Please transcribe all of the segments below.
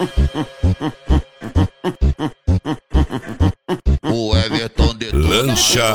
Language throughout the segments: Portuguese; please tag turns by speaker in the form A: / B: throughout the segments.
A: O Everton de
B: Lancha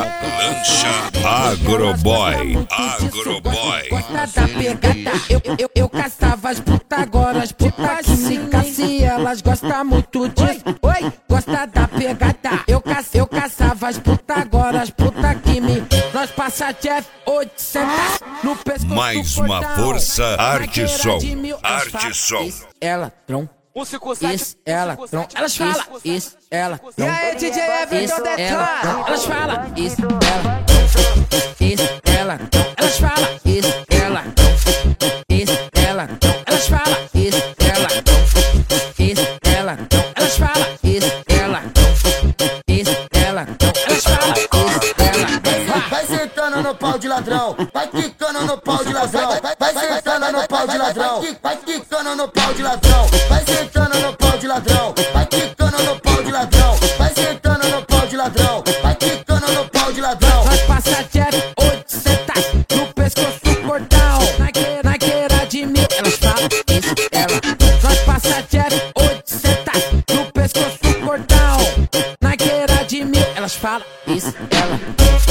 B: Agroboy.
C: Gosta da pegada, eu caçava as putas, agora as putas que se caçam, elas gostam muito disso. Oi, gosta da pegada, eu caçava as putas, agora as putas que me... Nós passa Jeff 800 no pescoço.
B: Mais uma força, arte som.
C: Ela, tron. Isso, ela, tron. Elas falam, isso, ela, tron.
D: E aí, DJ Everton declara.
C: Elas falam, isso, ela, isso, ela, elas falam, isso, ela, isso, ela, elas falam, isso, ela, isso, ela, elas falam, isso, ela, isso, ela, elas falam, isso, ela.
E: Vai sentando no pau de ladrão, vai quicando no pau de ladrão, vai sentando no pau de ladrão, vai quicando no pau de ladrão, vai sentando no pau de ladrão, vai quicando no pau de ladrão, vai sentando no pau de ladrão, vai quicando no pau de ladrão.
C: Nós passa Jeff 800 no pescoço cordão, naqueira de mil, elas falam, isso, ela. Nós passa Jeff 800 no pescoço cordão, naqueira de mil, elas falam, isso, ela.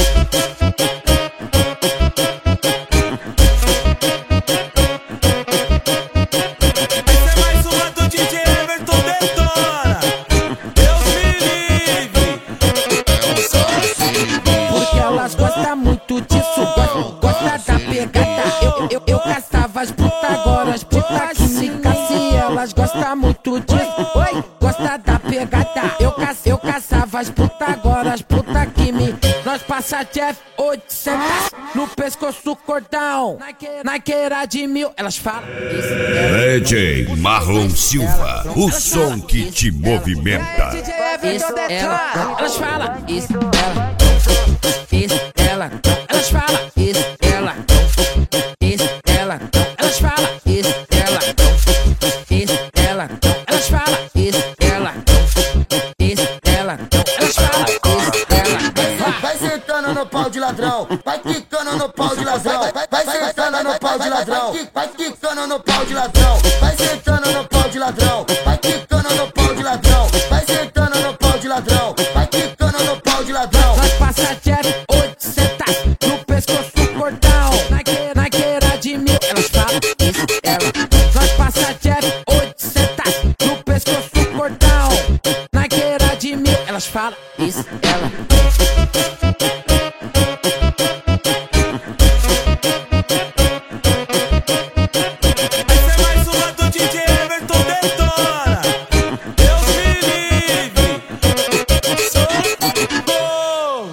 C: Gosta muito disso, gosta da pegada. Eu caçava as putas, agora as putas que se caçam, elas gostam muito disso. Oi, gosta da pegada. Eu caçava as putas, agora as putas que me... Nós passa Jeff 800 no pescoço cordão, naqueira de mil, elas falam isso.
B: DJ Marlon Silva, o som que te movimenta.
C: Isso, ela, elas falam isso, ela. Isso, ela, elas falam, isso, ela, isso, ela, elas falam, isso, ela, isso, ela, elas falam, isso, ela, isso, ela, elas falam, isso, ela.
E: Vai sentando no pau de ladrão, vai quicando no pau de ladrão, vai sentando no pau de ladrão, vai quicando no pau de ladrão, vai sentando no pau de ladrão, vai quicando no pau de ladrão, vai sentando no pau de ladrão, vai quicando no pau de ladrão.
C: Nós passa Jeff 800 no pescoço cordão, naqueira de mil, elas falam, isso, ela. Nós passa Jeff 800 no pescoço cordão, naqueira de mil, elas falam, isso, ela.